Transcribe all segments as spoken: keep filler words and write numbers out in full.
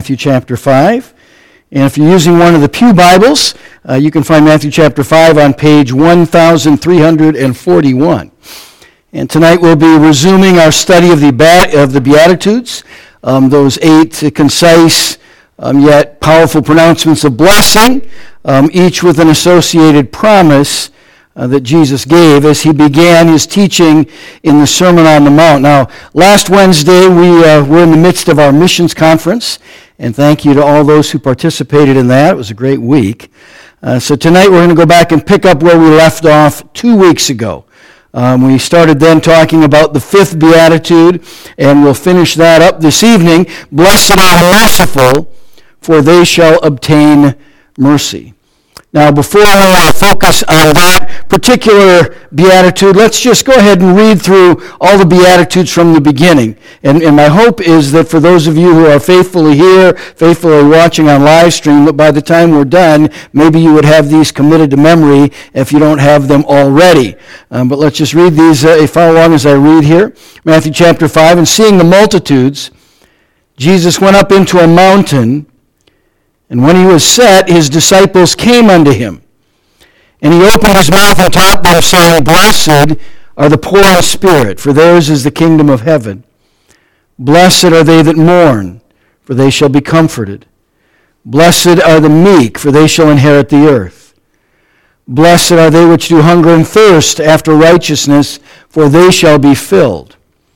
Matthew chapter five. And if you're using one of the Pew Bibles, uh, you can find Matthew chapter five on page one thousand three hundred forty-one. And tonight we'll be resuming our study of the of the Beatitudes, um, those eight uh, concise um, yet powerful pronouncements of blessing, um, each with an associated promise uh, that Jesus gave as he began his teaching in the Sermon on the Mount. Now, last Wednesday we uh, were in the midst of our missions conference, and thank you to all those who participated in that. It was a great week. Uh, so tonight we're going to go back and pick up where we left off two weeks ago. Um, we started then talking about the fifth beatitude, and we'll finish that up this evening. Blessed are the merciful, for they shall obtain mercy. Now, before I focus on that particular beatitude, let's just go ahead and read through all the beatitudes from the beginning. And, and my hope is that for those of you who are faithfully here, faithfully watching on live stream, that by the time we're done, maybe you would have these committed to memory if you don't have them already. Um, but let's just read these. Uh, follow along as I read here. Matthew chapter five, and seeing the multitudes, Jesus went up into a mountain, and when he was set, his disciples came unto him. And he opened his mouth and taught them, saying, Blessed are the poor in spirit, for theirs is the kingdom of heaven. Blessed are they that mourn, for they shall be comforted. Blessed are the meek, for they shall inherit the earth. Blessed are they which do hunger and thirst after righteousness, for they shall be filled.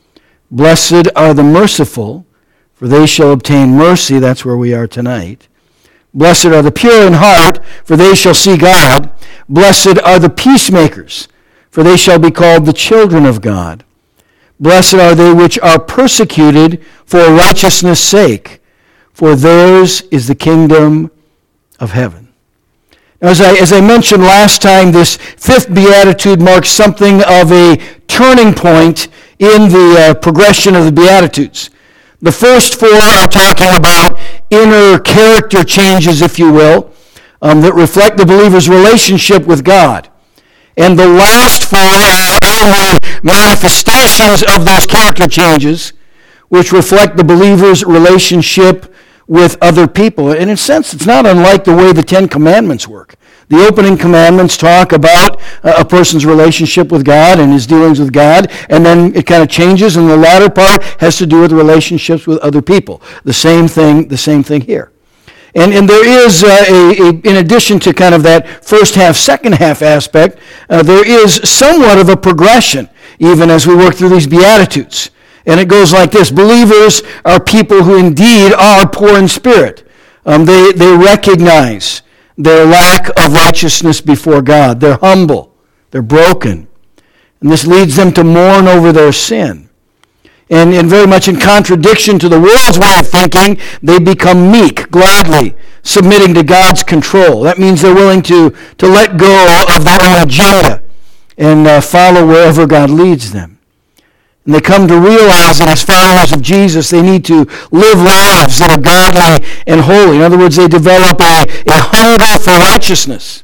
Blessed are the merciful, for they shall obtain mercy. That's where we are tonight. Blessed are the pure in heart, for they shall see God. Blessed are the peacemakers, for they shall be called the children of God. Blessed are they which are persecuted for righteousness' sake, for theirs is the kingdom of heaven. Now, as I, as I mentioned last time, this fifth beatitude marks something of a turning point in the uh, progression of the Beatitudes. The first four are talking about inner character changes, if you will, um, that reflect the believer's relationship with God. And the last four are outward manifestations of those character changes, which reflect the believer's relationship with other people. And in a sense, it's not unlike the way the Ten Commandments work. The opening commandments talk about a person's relationship with God and his dealings with God, and then it kind of changes, and the latter part has to do with relationships with other people. The same thing, the same thing here. And, and there is, uh, a, a, in addition to kind of that first half, second half aspect, uh, there is somewhat of a progression, even as we work through these Beatitudes. And it goes like this. Believers are people who indeed are poor in spirit. Um, they, they recognize their lack of righteousness before God. They're humble. They're broken. And this leads them to mourn over their sin. And, and very much in contradiction to the world's way of thinking, they become meek, gladly, submitting to God's control. That means they're willing to, to let go of their own agenda and uh, follow wherever God leads them. And they come to realize that as followers of Jesus, they need to live lives that are godly and holy. In other words, they develop a, a hunger for righteousness.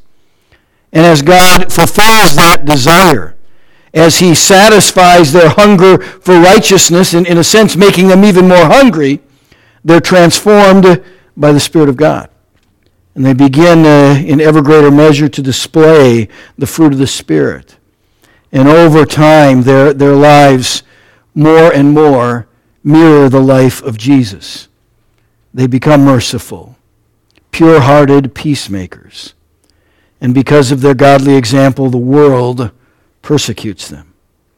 And as God fulfills that desire, as he satisfies their hunger for righteousness, and in a sense making them even more hungry, they're transformed by the Spirit of God. And they begin uh, in ever greater measure to display the fruit of the Spirit. And over time, their, their lives more and more mirror the life of Jesus. They become merciful, pure-hearted peacemakers. And because of their godly example, the world persecutes them.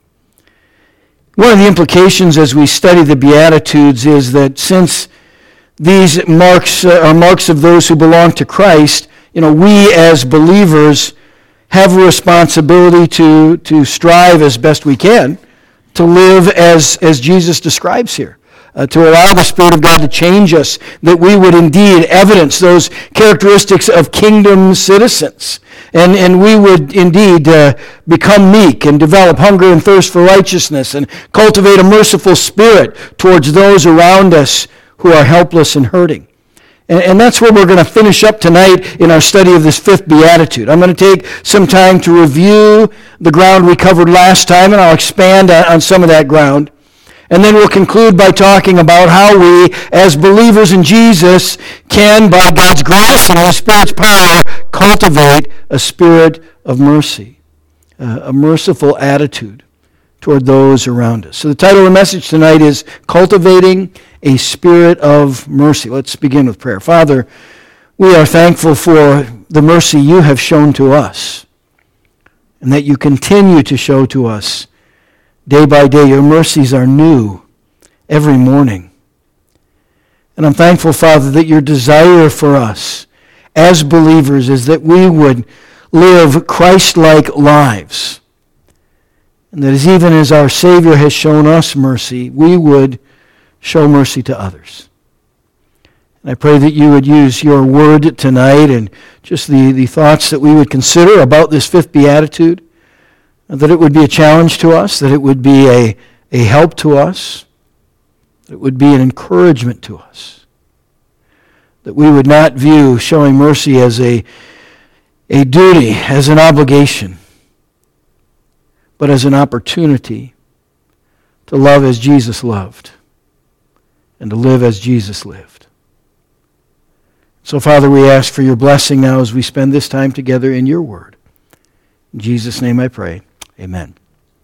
One of the implications as we study the Beatitudes is that since these marks uh, are marks of those who belong to Christ, you know, we as believers have a responsibility to, to strive as best we can to live as, as Jesus describes here, uh, to allow the Spirit of God to change us, that we would indeed evidence those characteristics of kingdom citizens, and, and we would indeed uh, become meek and develop hunger and thirst for righteousness and cultivate a merciful spirit towards those around us who are helpless and hurting. And, and that's where we're going to finish up tonight in our study of this fifth beatitude. I'm going to take some time to review the ground we covered last time, and I'll expand on, on some of that ground. And then we'll conclude by talking about how we, as believers in Jesus, can, by God's grace and His Spirit's power, cultivate a spirit of mercy, uh, a merciful attitude toward those around us. So the title of the message tonight is Cultivating a Spirit of Mercy. Let's begin with prayer. Father, we are thankful for the mercy you have shown to us and that you continue to show to us day by day. Your mercies are new every morning. And I'm thankful, Father, that your desire for us as believers is that we would live Christ-like lives. And that as even as our Savior has shown us mercy, we would show mercy to others. And I pray that you would use your word tonight and just the, the thoughts that we would consider about this fifth beatitude, that it would be a challenge to us, that it would be a, a help to us, that it would be an encouragement to us, that we would not view showing mercy as a, a duty, as an obligation, but as an opportunity to love as Jesus loved and to live as Jesus lived. So, Father, we ask for your blessing now as we spend this time together in your word. In Jesus' name I pray. Amen.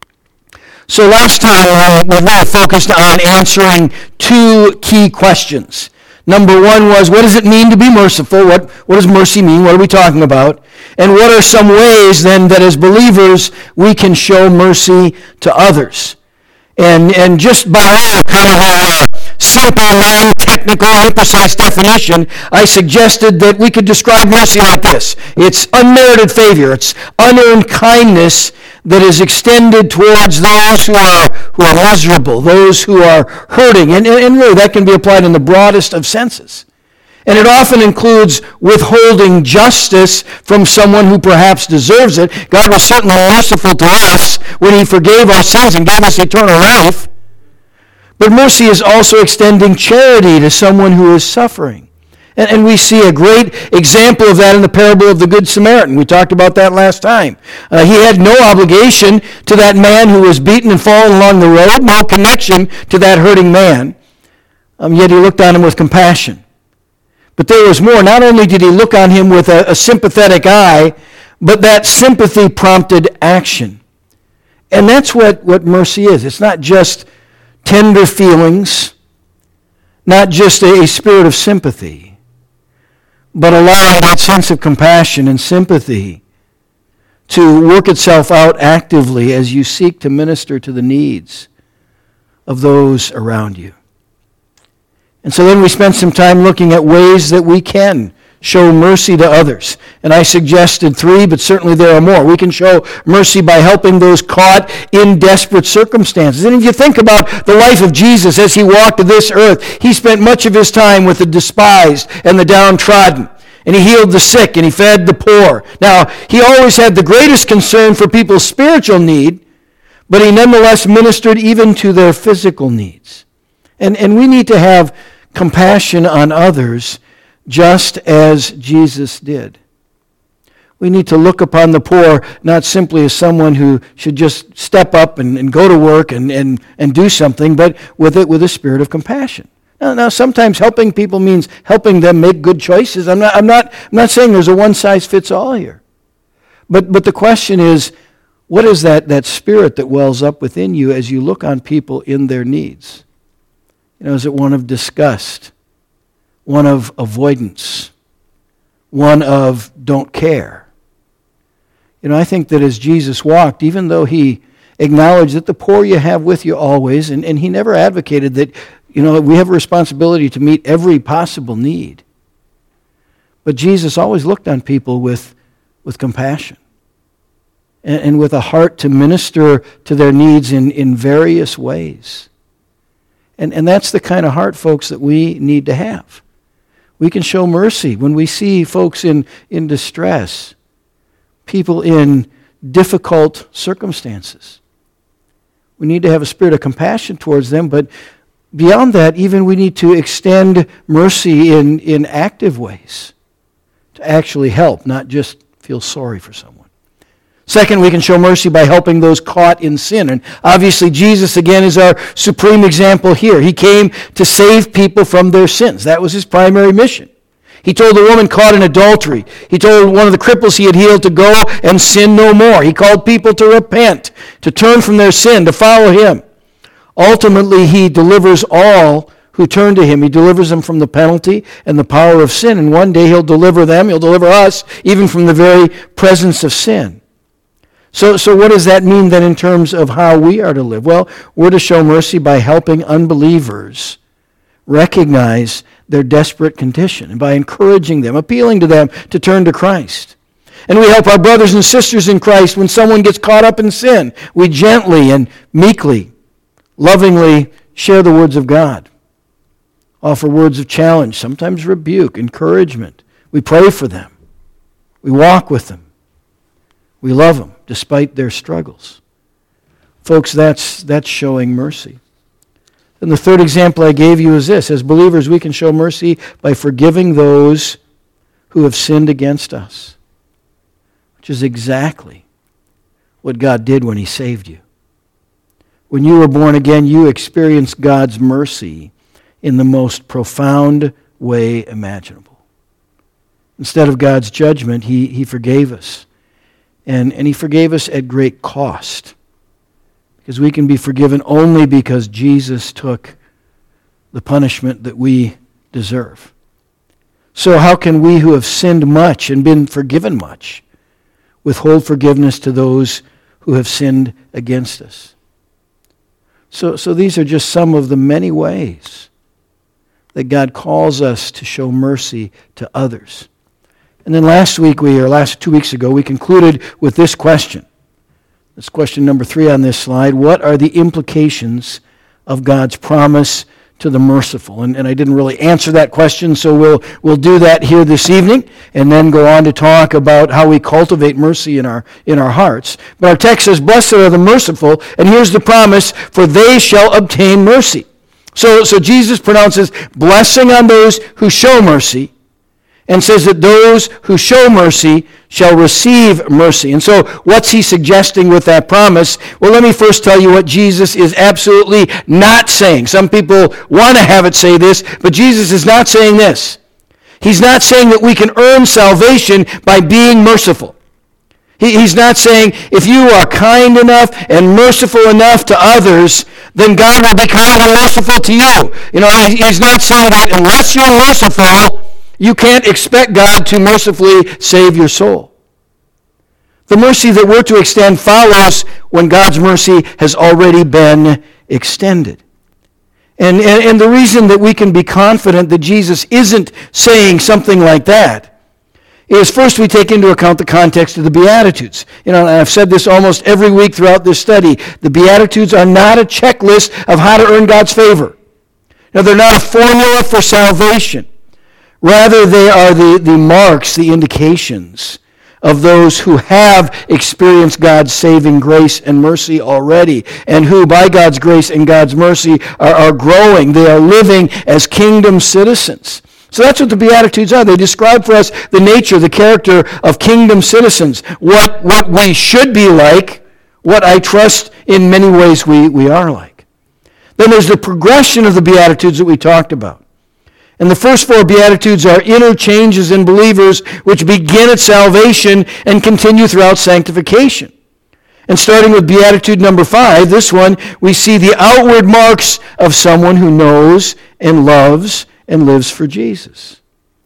So last time we really focused on answering two key questions. Number one was, what does it mean to be merciful? What, what does mercy mean? What are we talking about? And what are some ways then that as believers we can show mercy to others? And, and just by way of kind of a simple, non-technical, imprecise definition, I suggested that we could describe mercy like this. It's unmerited favor. It's unearned kindness that is extended towards those who are who are miserable, those who are hurting. And, and really that can be applied in the broadest of senses. And it often includes withholding justice from someone who perhaps deserves it. God was certainly merciful to us when he forgave our sins and gave us eternal life. But mercy is also extending charity to someone who is suffering. And, and we see a great example of that in the parable of the Good Samaritan. We talked about that last time. Uh, he had no obligation to that man who was beaten and fallen along the road, no connection to that hurting man. Um, yet he looked on him with compassion. But there was more. Not only did he look on him with a, a sympathetic eye, but that sympathy prompted action. And that's what, what mercy is. It's not just tender feelings, not just a, a spirit of sympathy, but allowing that sense of compassion and sympathy to work itself out actively as you seek to minister to the needs of those around you. And so then we spent some time looking at ways that we can show mercy to others. And I suggested three, but certainly there are more. We can show mercy by helping those caught in desperate circumstances. And if you think about the life of Jesus as he walked this earth, he spent much of his time with the despised and the downtrodden. And he healed the sick and he fed the poor. Now, he always had the greatest concern for people's spiritual need, but he nonetheless ministered even to their physical needs. And, and we need to have compassion on others just as Jesus did. We need to look upon the poor not simply as someone who should just step up and, and go to work and, and, and do something, but with it with a spirit of compassion. Now, now, sometimes helping people means helping them make good choices. I'm not, I'm not, I'm not saying there's a one-size-fits-all here. But, but the question is, what is that, that spirit that wells up within you as you look on people in their needs? You know, is it one of disgust? One of avoidance? One of don't care? You know, I think that as Jesus walked, even though he acknowledged that the poor you have with you always, and, and he never advocated that, you know, we have a responsibility to meet every possible need. But Jesus always looked on people with, with compassion and, and with a heart to minister to their needs in, in various ways. And, and that's the kind of heart, folks, that we need to have. We can show mercy when we see folks in, in distress, people in difficult circumstances. We need to have a spirit of compassion towards them, but beyond that, even we need to extend mercy in, in active ways to actually help, not just feel sorry for someone. Second, we can show mercy by helping those caught in sin. And obviously, Jesus, again, is our supreme example here. He came to save people from their sins. That was his primary mission. He told the woman caught in adultery. He told one of the cripples he had healed to go and sin no more. He called people to repent, to turn from their sin, to follow him. Ultimately, he delivers all who turn to him. He delivers them from the penalty and the power of sin. And one day he'll deliver them, he'll deliver us, even from the very presence of sin. So, so what does that mean then in terms of how we are to live? Well, we're to show mercy by helping unbelievers recognize their desperate condition and by encouraging them, appealing to them to turn to Christ. And we help our brothers and sisters in Christ when someone gets caught up in sin. We gently and meekly, lovingly share the words of God, offer words of challenge, sometimes rebuke, encouragement. We pray for them. We walk with them. We love them despite their struggles. Folks, that's, that's showing mercy. And the third example I gave you is this. As believers, we can show mercy by forgiving those who have sinned against us, which is exactly what God did when he saved you. When you were born again, you experienced God's mercy in the most profound way imaginable. Instead of God's judgment, he, he forgave us. And, and he forgave us at great cost. Because we can be forgiven only because Jesus took the punishment that we deserve. So how can we who have sinned much and been forgiven much withhold forgiveness to those who have sinned against us? So, so these are just some of the many ways that God calls us to show mercy to others. And then last week, we or last two weeks ago, we concluded with this question. That's question number three on this slide. What are the implications of God's promise to the merciful? And, and I didn't really answer that question, so we'll we'll do that here this evening, and then go on to talk about how we cultivate mercy in our in our hearts. But our text says, "Blessed are the merciful," and here's the promise: "For they shall obtain mercy." So, so Jesus pronounces blessing on those who show mercy, and says that those who show mercy shall receive mercy. And so what's he suggesting with that promise? Well, let me first tell you what Jesus is absolutely not saying. Some people want to have it say this, but Jesus is not saying this. He's not saying that we can earn salvation by being merciful. He, he's not saying if you are kind enough and merciful enough to others, then God will be kind and merciful to you. You know, he, he's not saying that unless you're merciful, you can't expect God to mercifully save your soul. The mercy that we're to extend follows when God's mercy has already been extended. And, and, and the reason that we can be confident that Jesus isn't saying something like that is first we take into account the context of the Beatitudes. You know, and I've said this almost every week throughout this study. The Beatitudes are not a checklist of how to earn God's favor. Now, they're not a formula for salvation. Rather, they are the, the marks, the indications of those who have experienced God's saving grace and mercy already, and who, by God's grace and God's mercy, are, are growing. They are living as kingdom citizens. So that's what the Beatitudes are. They describe for us the nature, the character of kingdom citizens, what, what we should be like, what I trust in many ways we, we are like. Then there's the progression of the Beatitudes that we talked about. And the first four Beatitudes are interchanges in believers which begin at salvation and continue throughout sanctification. And starting with Beatitude number five, this one, we see the outward marks of someone who knows and loves and lives for Jesus.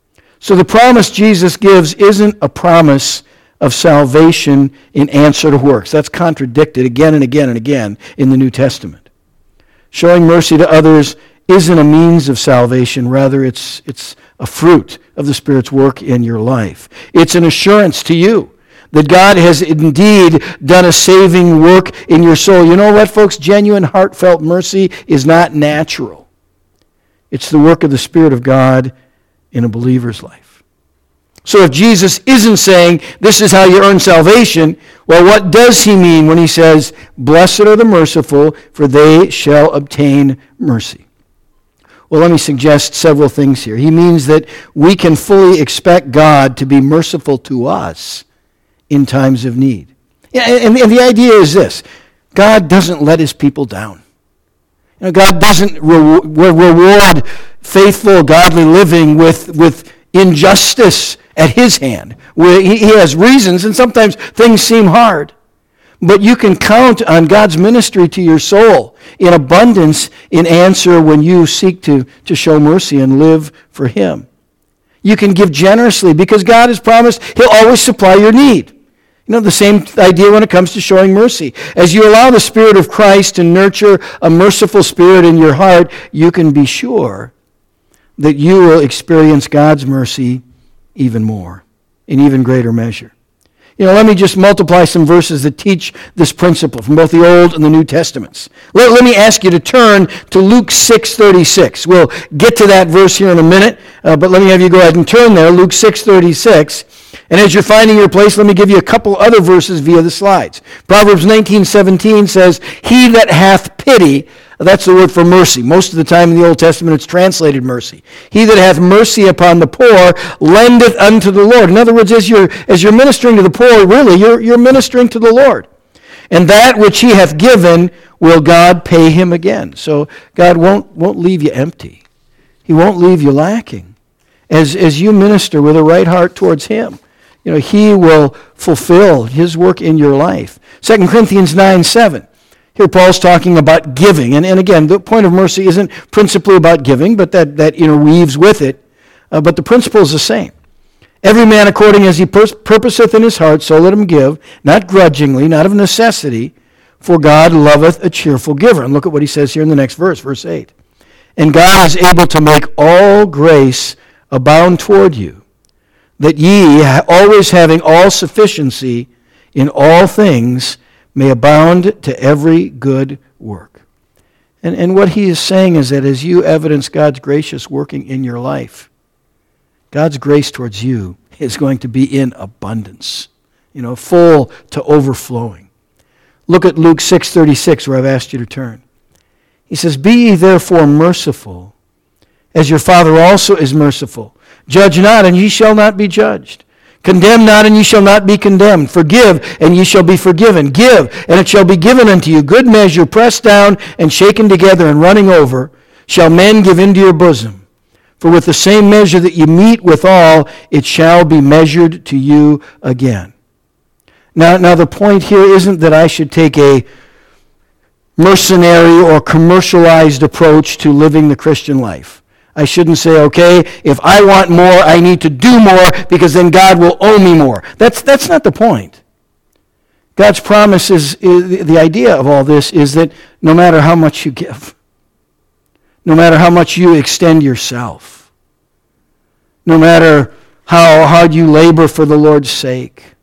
So the promise Jesus gives isn't a promise of salvation in answer to works. That's contradicted again and again and again in the New Testament. Showing mercy to others isn't a means of salvation. Rather, it's it's a fruit of the Spirit's work in your life. It's an assurance to you that God has indeed done a saving work in your soul. You know what, folks? Genuine, heartfelt mercy is not natural. It's the work of the Spirit of God in a believer's life. So if Jesus isn't saying, this is how you earn salvation, well, what does he mean when he says, blessed are the merciful, for they shall obtain mercy? Well, let me suggest several things here. He means that we can fully expect God to be merciful to us in times of need. Yeah, and, and the idea is this. God doesn't let his people down. You know, God doesn't re- reward faithful, godly living with, with injustice at his hand. He, he has reasons, and sometimes things seem hard. But you can count on God's ministry to your soul in abundance in answer when you seek to, to show mercy and live for him. You can give generously because God has promised he'll always supply your need. You know, the same idea when it comes to showing mercy. As you allow the Spirit of Christ to nurture a merciful spirit in your heart, you can be sure that you will experience God's mercy even more, in even greater measure. You know, let me just multiply some verses that teach this principle from both the Old and the New Testaments. Let, let me ask you to turn to Luke six thirty-six. We'll get to that verse here in a minute, uh, but let me have you go ahead and turn there, Luke six thirty-six. And as you're finding your place, let me give you a couple other verses via the slides. Proverbs nineteen seventeen says, "He that hath pity," that's the word for mercy. Most of the time in the Old Testament it's translated mercy. "He that hath mercy upon the poor lendeth unto the Lord." In other words, as you're, as you're ministering to the poor, really, you're, you're ministering to the Lord. "And that which he hath given will God pay him again." So God won't, won't leave you empty. He won't leave you lacking. As, as you minister with a right heart towards him, you know, he will fulfill his work in your life. Second Corinthians nine seven. Here Paul's talking about giving. And, and again, the point of mercy isn't principally about giving, but that, that interweaves with it. Uh, but the principle is the same. "Every man according as he pur- purposeth in his heart, so let him give, not grudgingly, not of necessity, for God loveth a cheerful giver." And look at what he says here in the next verse, verse eight. "And God is able to make all grace abound toward you, that ye, always having all sufficiency in all things, may abound to every good work." And, and what he is saying is that as you evidence God's gracious working in your life, God's grace towards you is going to be in abundance, you know, full to overflowing. Look at Luke six thirty-six, where I've asked you to turn. He says, "Be ye therefore merciful, as your Father also is merciful. Judge not, and ye shall not be judged. Condemn not, and ye shall not be condemned. Forgive, and ye shall be forgiven. Give, and it shall be given unto you. Good measure, pressed down, and shaken together, and running over, shall men give into your bosom. For with the same measure that ye meet withal, it shall be measured to you again." Now, now the point here isn't that I should take a mercenary or commercialized approach to living the Christian life. I shouldn't say, okay, if I want more, I need to do more because then God will owe me more. That's, that's not the point. God's promise is, is, the idea of all this is that no matter how much you give, no matter how much you extend yourself, no matter how hard you labor for the Lord's sake,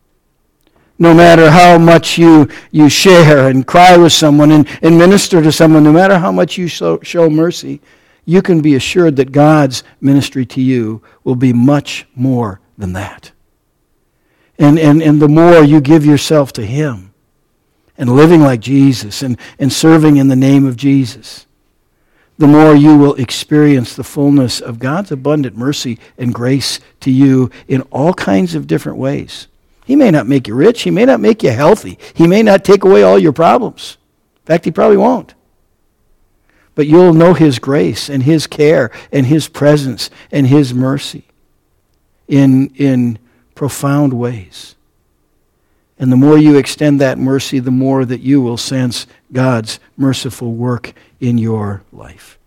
no matter how much you, you share and cry with someone and, and minister to someone, no matter how much you show, show mercy, you can be assured that God's ministry to you will be much more than that. And, and, and the more you give yourself to him and living like Jesus and, and serving in the name of Jesus, the more you will experience the fullness of God's abundant mercy and grace to you in all kinds of different ways. He may not make you rich. He may not make you healthy. He may not take away all your problems. In fact, he probably won't. But you'll know his grace and his care and his presence and his mercy in, in profound ways. And the more you extend that mercy, the more that you will sense God's merciful work in your life.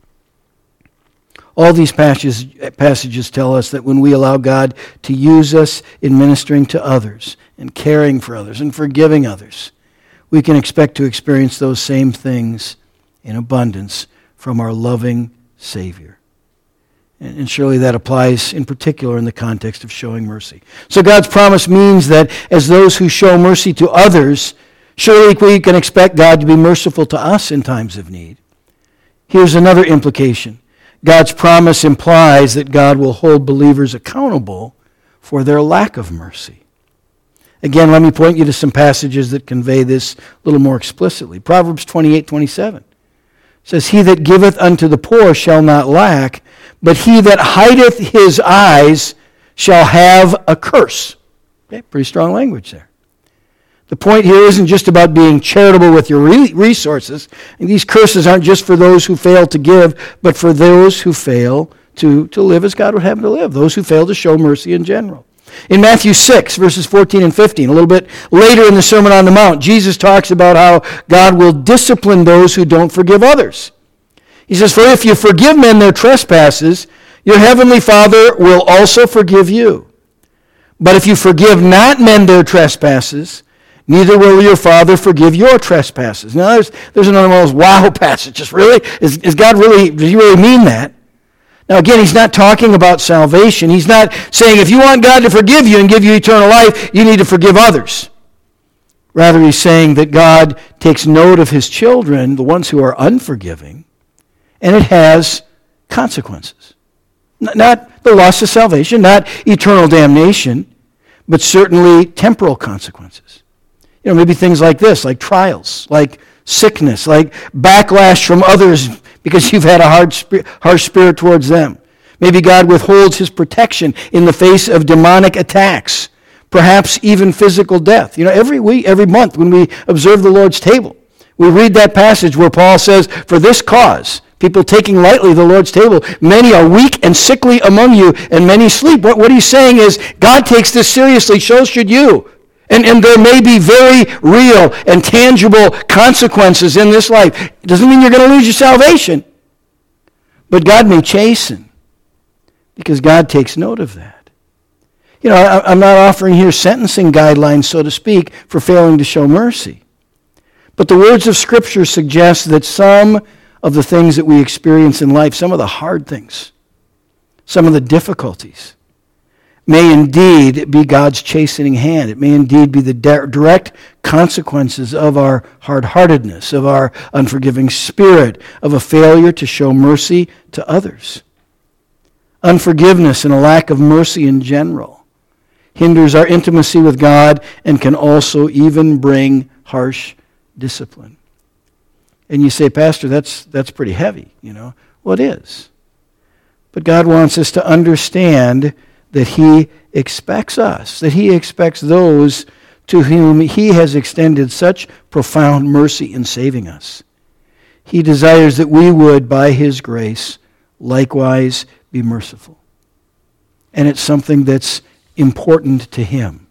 All these passages, passages tell us that when we allow God to use us in ministering to others and caring for others and forgiving others, we can expect to experience those same things in abundance from our loving Savior. And surely that applies in particular in the context of showing mercy. So God's promise means that as those who show mercy to others, surely we can expect God to be merciful to us in times of need. Here's another implication. God's promise implies that God will hold believers accountable for their lack of mercy. Again, let me point you to some passages that convey this a little more explicitly. Proverbs twenty-eight twenty-seven says, "He that giveth unto the poor shall not lack, but he that hideth his eyes shall have a curse." Okay, pretty strong language there. The point here isn't just about being charitable with your resources. And these curses aren't just for those who fail to give, but for those who fail to, to live as God would have them to live, those who fail to show mercy in general. In Matthew six, verses fourteen and fifteen, a little bit later in the Sermon on the Mount, Jesus talks about how God will discipline those who don't forgive others. He says, "For if you forgive men their trespasses, your heavenly Father will also forgive you. But if you forgive not men their trespasses, neither will your Father forgive your trespasses." Now, there's, there's another one of those wow passages. Really? Is, is God really, does he really mean that? Now, again, he's not talking about salvation. He's not saying if you want God to forgive you and give you eternal life, you need to forgive others. Rather, he's saying that God takes note of his children, the ones who are unforgiving, and it has consequences. Not the loss of salvation, not eternal damnation, but certainly temporal consequences. You know, maybe things like this, like trials, like sickness, like backlash from others because you've had a hard, harsh spirit towards them. Maybe God withholds his protection in the face of demonic attacks, perhaps even physical death. You know, every week, every month when we observe the Lord's table, we read that passage where Paul says, "For this cause, people taking lightly the Lord's table, many are weak and sickly among you, and many sleep." What, what he's saying is, God takes this seriously, so should you. And, and there may be very real and tangible consequences in this life. It doesn't mean you're going to lose your salvation. But God may chasten, because God takes note of that. You know, I, I'm not offering here sentencing guidelines, so to speak, for failing to show mercy. But the words of Scripture suggest that some of the things that we experience in life, some of the hard things, some of the difficulties, may indeed be God's chastening hand. It may indeed be the direct consequences of our hard-heartedness, of our unforgiving spirit, of a failure to show mercy to others. Unforgiveness and a lack of mercy in general hinders our intimacy with God and can also even bring harsh discipline. And you say, "Pastor, that's that's pretty heavy, you know." Well, it is. But God wants us to understand that he expects us, that he expects those to whom he has extended such profound mercy in saving us. He desires that we would, by his grace, likewise be merciful. And it's something that's important to him.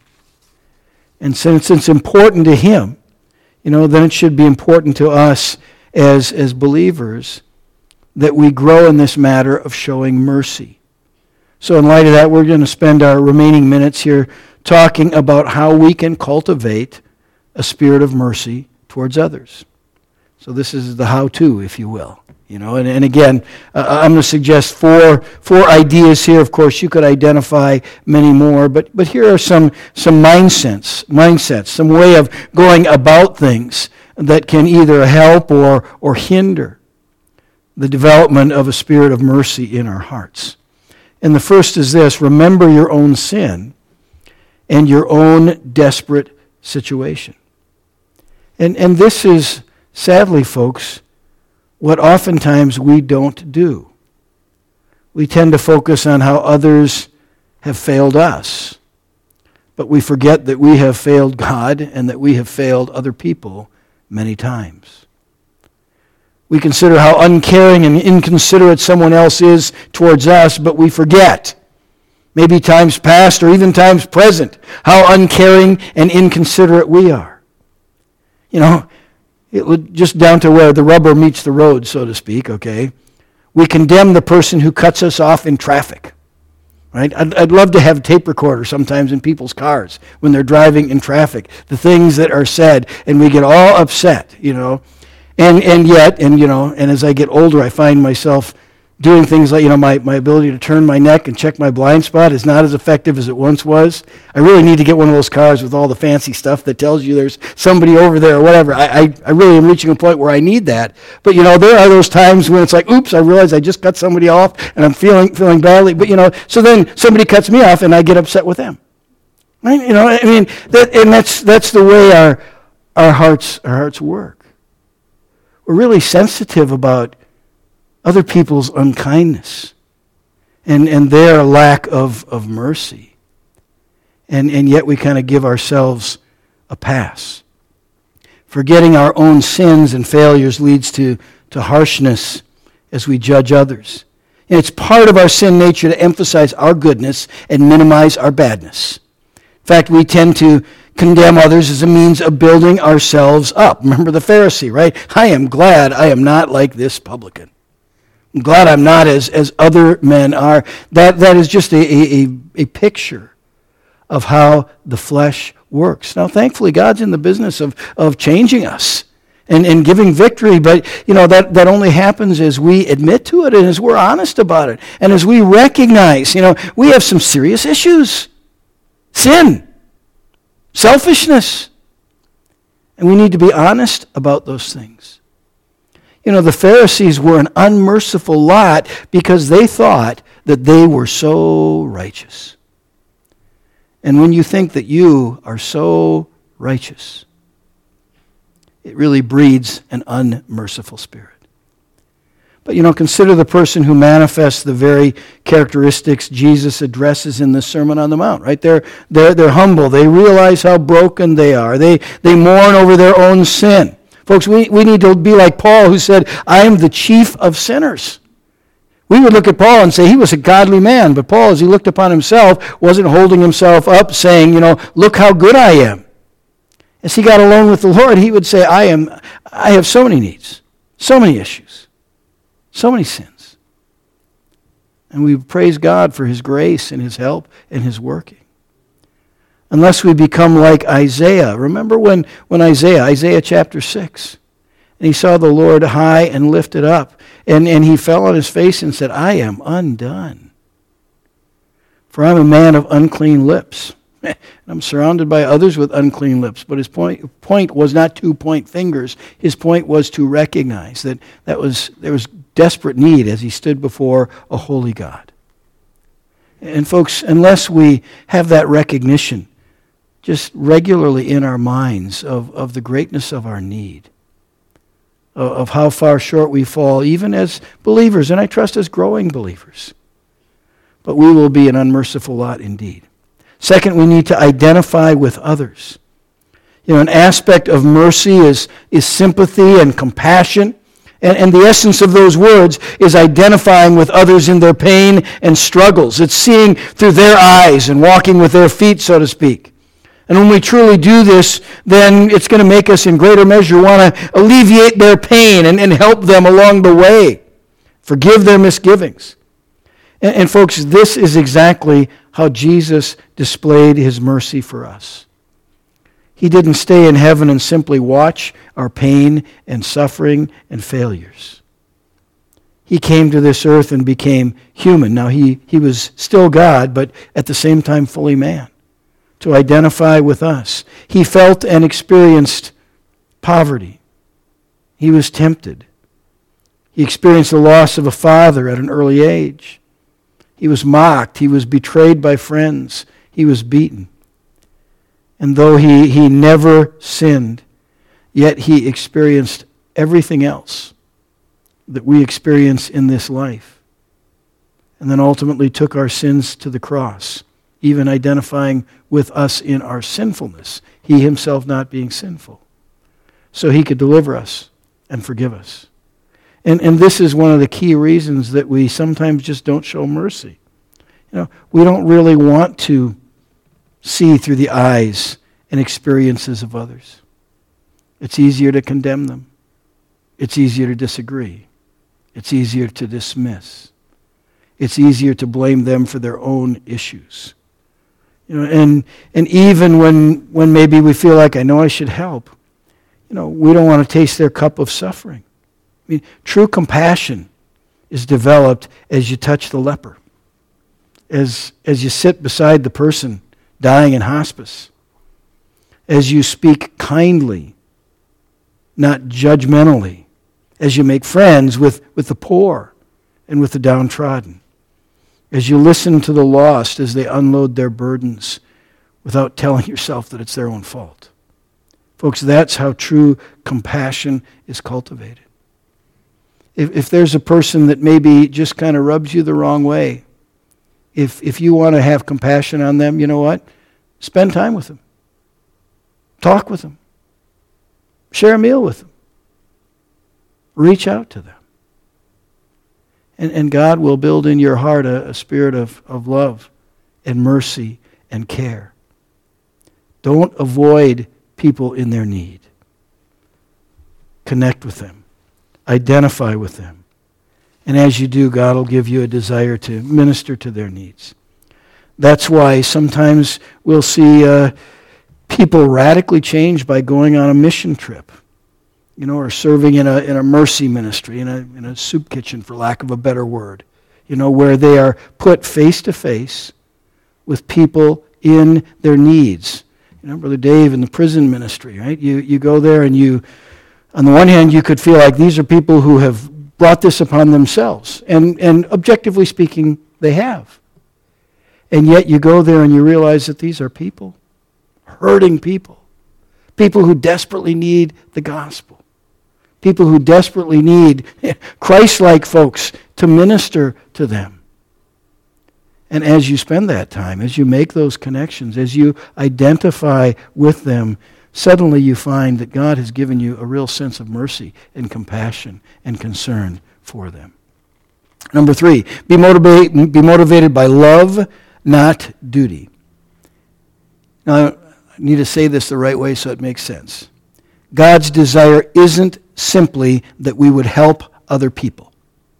And since it's important to him, you know, then it should be important to us as, as believers that we grow in this matter of showing mercy. So in light of that, we're going to spend our remaining minutes here talking about how we can cultivate a spirit of mercy towards others. So this is the how-to, if you will. You know, and, and again, uh, I'm going to suggest four four ideas here. Of course, you could identify many more, but but here are some some mindsets, mindsets, some way of going about things that can either help or or hinder the development of a spirit of mercy in our hearts. And the first is this: remember your own sin and your own desperate situation. And and this is, sadly, folks, what oftentimes we don't do. We tend to focus on how others have failed us, but we forget that we have failed God and that we have failed other people many times. We consider how uncaring and inconsiderate someone else is towards us, but we forget, maybe times past or even times present, how uncaring and inconsiderate we are. You know, it would just down to where the rubber meets the road, so to speak, okay? We condemn the person who cuts us off in traffic, right? I'd, I'd love to have a tape recorder sometimes in people's cars when they're driving in traffic, the things that are said, and we get all upset, you know. And and yet, and you know, and as I get older, I find myself doing things like, you know, my, my ability to turn my neck and check my blind spot is not as effective as it once was. I really need to get one of those cars with all the fancy stuff that tells you there's somebody over there or whatever. I, I, I really am reaching a point where I need that. But, you know, there are those times when it's like, oops, I realize I just cut somebody off and I'm feeling feeling badly. But, you know, so then somebody cuts me off and I get upset with them. Right? You know, I mean, that, and that's that's the way our our hearts our hearts work. We're really sensitive about other people's unkindness and, and their lack of, of mercy. And, and yet we kind of give ourselves a pass. Forgetting our own sins and failures leads to, to harshness as we judge others. And it's part of our sin nature to emphasize our goodness and minimize our badness. In fact, we tend to condemn others as a means of building ourselves up. Remember the Pharisee, right? I am glad I am not like this publican. I'm glad I'm not as, as other men are. That, that is just a, a, a picture of how the flesh works. Now, thankfully, God's in the business of, of changing us and, and giving victory, but you know that, that only happens as we admit to it and as we're honest about it and as we recognize, you know, we have some serious issues. Sin, selfishness, and we need to be honest about those things. You know, the Pharisees were an unmerciful lot because they thought that they were so righteous. And when you think that you are so righteous, it really breeds an unmerciful spirit. But, you know, consider the person who manifests the very characteristics Jesus addresses in the Sermon on the Mount, right? They're, they're, they're humble. They realize how broken they are. They, they mourn over their own sin. Folks, we, we need to be like Paul, who said, I am the chief of sinners. We would look at Paul and say he was a godly man, but Paul, as he looked upon himself, wasn't holding himself up saying, you know, look how good I am. As he got alone with the Lord, he would say, I am, I have so many needs, so many issues, so many sins. And we praise God for his grace and his help and his working. Unless we become like Isaiah. Remember when, when Isaiah, Isaiah chapter six, and he saw the Lord high and lifted up, and, and he fell on his face and said, I am undone, for I'm a man of unclean lips. And I'm surrounded by others with unclean lips. But his point, point was not to point fingers. His point was to recognize that, that was, there was desperate need as he stood before a holy God. And folks, unless we have that recognition just regularly in our minds of, of the greatness of our need, of, of how far short we fall, even as believers, and I trust as growing believers, but we will be an unmerciful lot indeed. Second, we need to identify with others. You know, an aspect of mercy is, is sympathy and compassion. And, and the essence of those words is identifying with others in their pain and struggles. It's seeing through their eyes and walking with their feet, so to speak. And when we truly do this, then it's going to make us in greater measure want to alleviate their pain and, and help them along the way. Forgive their misgivings. And, and folks, this is exactly how Jesus displayed his mercy for us. He didn't stay in heaven and simply watch our pain and suffering and failures. He came to this earth and became human. Now, he, he was still God, but at the same time fully man, to identify with us. He felt and experienced poverty. He was tempted. He experienced the loss of a father at an early age. He was mocked. He was betrayed by friends. He was beaten. And though he, he never sinned, yet he experienced everything else that we experience in this life. And then ultimately took our sins to the cross, even identifying with us in our sinfulness, he himself not being sinful, so he could deliver us and forgive us. And, and this is one of the key reasons that we sometimes just don't show mercy. You know, we don't really want to see through the eyes and experiences of others. It's easier to condemn them. It's easier to disagree. It's easier to dismiss. It's easier to blame them for their own issues. You know, and and even when when maybe we feel like I know I should help, you know, we don't want to taste their cup of suffering. I mean, true compassion is developed as you touch the leper, as as you sit beside the person dying in hospice, as you speak kindly, not judgmentally, as you make friends with, with the poor and with the downtrodden, as you listen to the lost as they unload their burdens without telling yourself that it's their own fault. Folks, that's how true compassion is cultivated. If, if there's a person that maybe just kind of rubs you the wrong way, if, if you want to have compassion on them, you know what? Spend time with them. Talk with them. Share a meal with them. Reach out to them. And, and God will build in your heart a, a spirit of, of love and mercy and care. Don't avoid people in their need. Connect with them. Identify with them. And as you do, God will give you a desire to minister to their needs. That's why sometimes we'll see uh, people radically change by going on a mission trip, you know, or serving in a in a mercy ministry, in a in a soup kitchen, for lack of a better word, you know, where they are put face to face with people in their needs. You know, Brother Dave in the prison ministry, right? You you go there and you, on the one hand, you could feel like these are people who have brought this upon themselves, and and objectively speaking, they have. And yet you go there and you realize that these are people, hurting people, people who desperately need the gospel, people who desperately need Christ-like folks to minister to them. And as you spend that time, as you make those connections, as you identify with them, suddenly you find that God has given you a real sense of mercy and compassion and concern for them. Number three, be motivate, be motivated by love, not duty. Now, I need to say this the right way so it makes sense. God's desire isn't simply that we would help other people.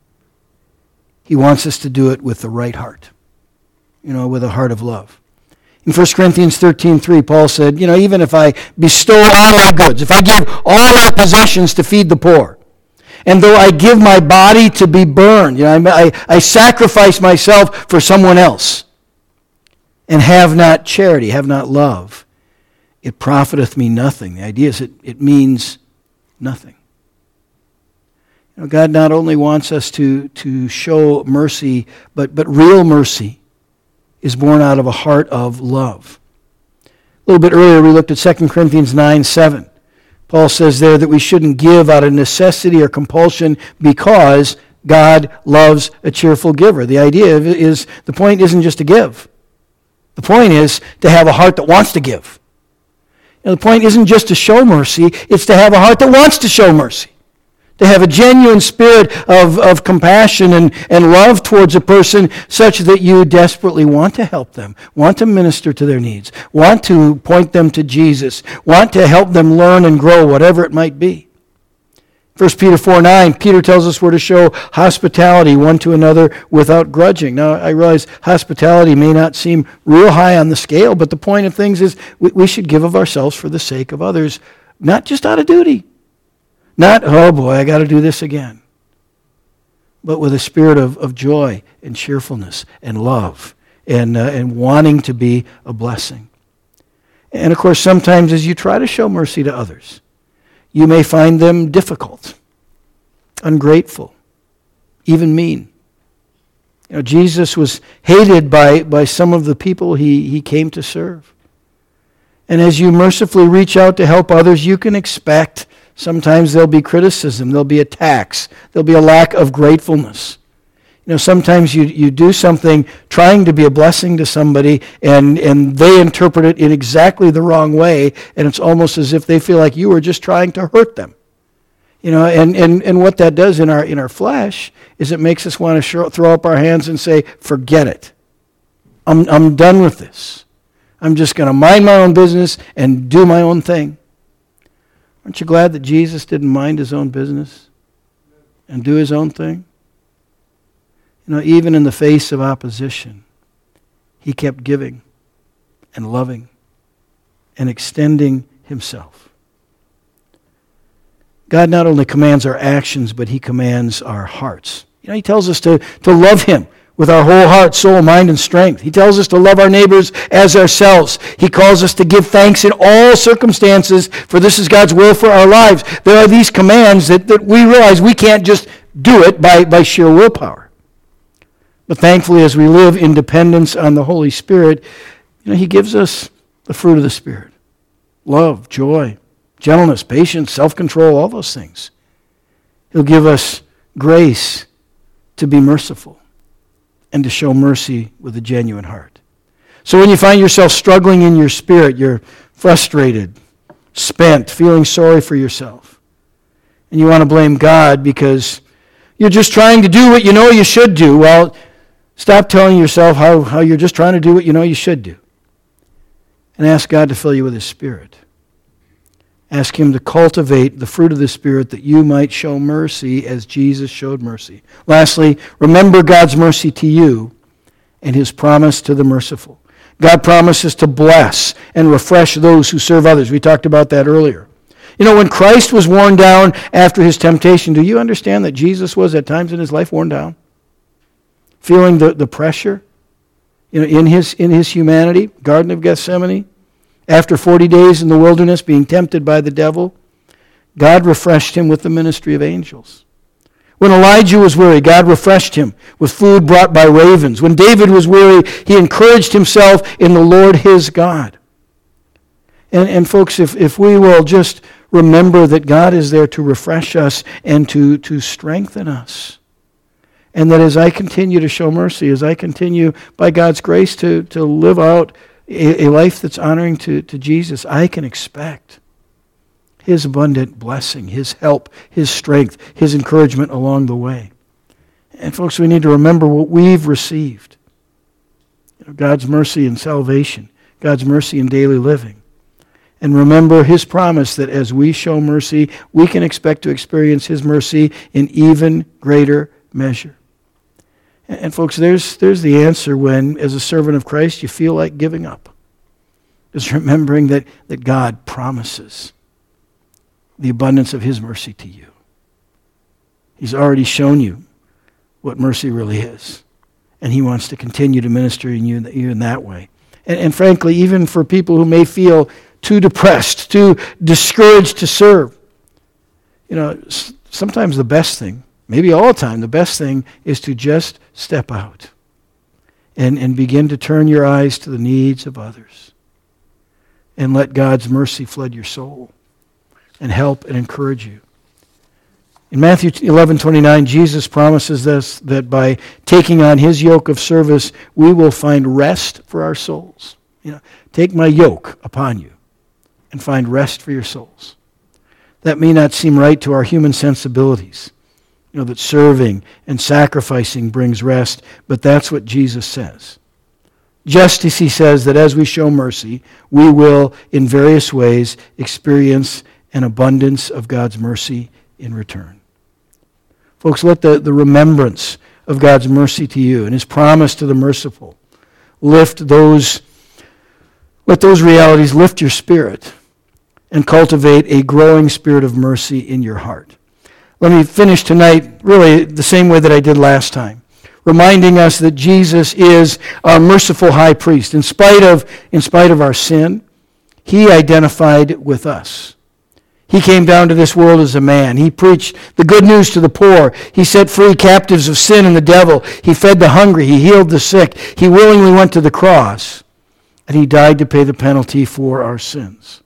He wants us to do it with the right heart, you know, with a heart of love. In First Corinthians thirteen three, Paul said, you know, even if I bestow all my goods, if I give all my possessions to feed the poor, and though I give my body to be burned, you know, I, I sacrifice myself for someone else, and have not charity, have not love, it profiteth me nothing. The idea is it, it means nothing. You know, God not only wants us to, to show mercy, but, but real mercy is born out of a heart of love. A little bit earlier we looked at Second Corinthians nine seven. Paul says there that we shouldn't give out of necessity or compulsion because God loves a cheerful giver. The idea is, the point isn't just to give. The point is to have a heart that wants to give. And the point isn't just to show mercy, it's to have a heart that wants to show mercy. To have a genuine spirit of, of compassion and, and love towards a person such that you desperately want to help them, want to minister to their needs, want to point them to Jesus, want to help them learn and grow, whatever it might be. First Peter four nine, Peter tells us we're to show hospitality one to another without grudging. Now, I realize hospitality may not seem real high on the scale, but the point of things is we, we should give of ourselves for the sake of others, not just out of duty. Not, oh boy, I got to do this again. But with a spirit of, of joy and cheerfulness and love and, uh, and wanting to be a blessing. And of course, sometimes as you try to show mercy to others, you may find them difficult, ungrateful, even mean. You know, Jesus was hated by, by some of the people he, he came to serve. And as you mercifully reach out to help others, you can expect sometimes there'll be criticism, there'll be attacks, there'll be a lack of gratefulness. You know, sometimes you, you do something trying to be a blessing to somebody and, and they interpret it in exactly the wrong way, and it's almost as if they feel like you were just trying to hurt them. You know, and, and, and what that does in our in our flesh is it makes us want to show, throw up our hands and say, forget it. I'm I'm done with this. I'm just going to mind my own business and do my own thing. Aren't you glad that Jesus didn't mind his own business and do his own thing? You know, even in the face of opposition, he kept giving and loving and extending himself. God not only commands our actions, but he commands our hearts. You know, he tells us to, to love him with our whole heart, soul, mind, and strength. He tells us to love our neighbors as ourselves. He calls us to give thanks in all circumstances, for this is God's will for our lives. There are these commands that, that we realize we can't just do it by, by sheer willpower. But thankfully, as we live in dependence on the Holy Spirit, you know, he gives us the fruit of the Spirit. Love, joy, gentleness, patience, self-control, all those things. He'll give us grace to be merciful and to show mercy with a genuine heart. So when you find yourself struggling in your spirit, you're frustrated, spent, feeling sorry for yourself. And you want to blame God because you're just trying to do what you know you should do. Well, stop telling yourself how, how you're just trying to do what you know you should do. And ask God to fill you with His Spirit. Ask Him to cultivate the fruit of the Spirit that you might show mercy as Jesus showed mercy. Lastly, remember God's mercy to you and His promise to the merciful. God promises to bless and refresh those who serve others. We talked about that earlier. You know, when Christ was worn down after His temptation, do you understand that Jesus was at times in His life worn down? Feeling the, the pressure, you know, in his, in his humanity, Garden of Gethsemane, after forty days in the wilderness being tempted by the devil, God refreshed Him with the ministry of angels. When Elijah was weary, God refreshed him with food brought by ravens. When David was weary, he encouraged himself in the Lord his God. And, and folks, if, if we will just remember that God is there to refresh us and to, to strengthen us, and that as I continue to show mercy, as I continue by God's grace to, to live out a, a life that's honoring to, to Jesus, I can expect His abundant blessing, His help, His strength, His encouragement along the way. And folks, we need to remember what we've received. You know, God's mercy in salvation, God's mercy in daily living. And remember His promise that as we show mercy, we can expect to experience His mercy in even greater measure. And, and folks, there's, there's the answer when, as a servant of Christ, you feel like giving up. Just remembering that, that God promises the abundance of His mercy to you. He's already shown you what mercy really is. And He wants to continue to minister in you, you in that way. And, and frankly, even for people who may feel too depressed, too discouraged to serve, you know, sometimes the best thing, maybe all the time, the best thing is to just step out and, and begin to turn your eyes to the needs of others and let God's mercy flood your soul and help and encourage you. In Matthew eleven twenty-nine, Jesus promises us that by taking on His yoke of service, we will find rest for our souls. You know, take my yoke upon you and find rest for your souls. That may not seem right to our human sensibilities, you know, that serving and sacrificing brings rest, but that's what Jesus says. Just as He says that as we show mercy, we will, in various ways, experience an abundance of God's mercy in return. Folks, let the, the remembrance of God's mercy to you and His promise to the merciful lift those, let those realities lift your spirit and cultivate a growing spirit of mercy in your heart. Let me finish tonight really the same way that I did last time, reminding us that Jesus is our merciful high priest. In spite of, in spite of our sin, He identified with us. He came down to this world as a man. He preached the good news to the poor. He set free captives of sin and the devil. He fed the hungry. He healed the sick. He willingly went to the cross, and He died to pay the penalty for our sins.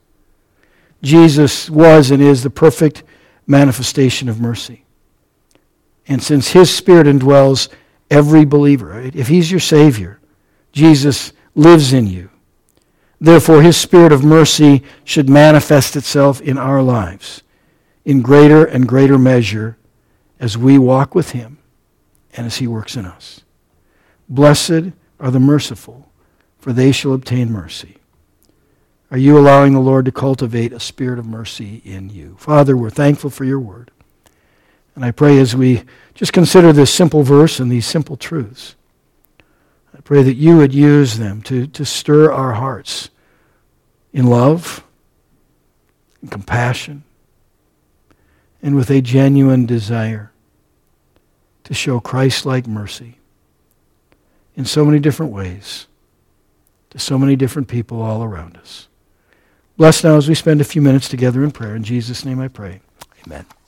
Jesus was and is the perfect manifestation of mercy. And since His Spirit indwells every believer, right? If He's your Savior, Jesus lives in you. Therefore, His Spirit of mercy should manifest itself in our lives in greater and greater measure as we walk with Him and as He works in us. Blessed are the merciful, for they shall obtain mercy. Are you allowing the Lord to cultivate a spirit of mercy in you? Father, we're thankful for Your word. And I pray as we just consider this simple verse and these simple truths, I pray that You would use them to, to stir our hearts in love and compassion and with a genuine desire to show Christ-like mercy in so many different ways to so many different people all around us. Bless now as we spend a few minutes together in prayer. In Jesus' name I pray. Amen.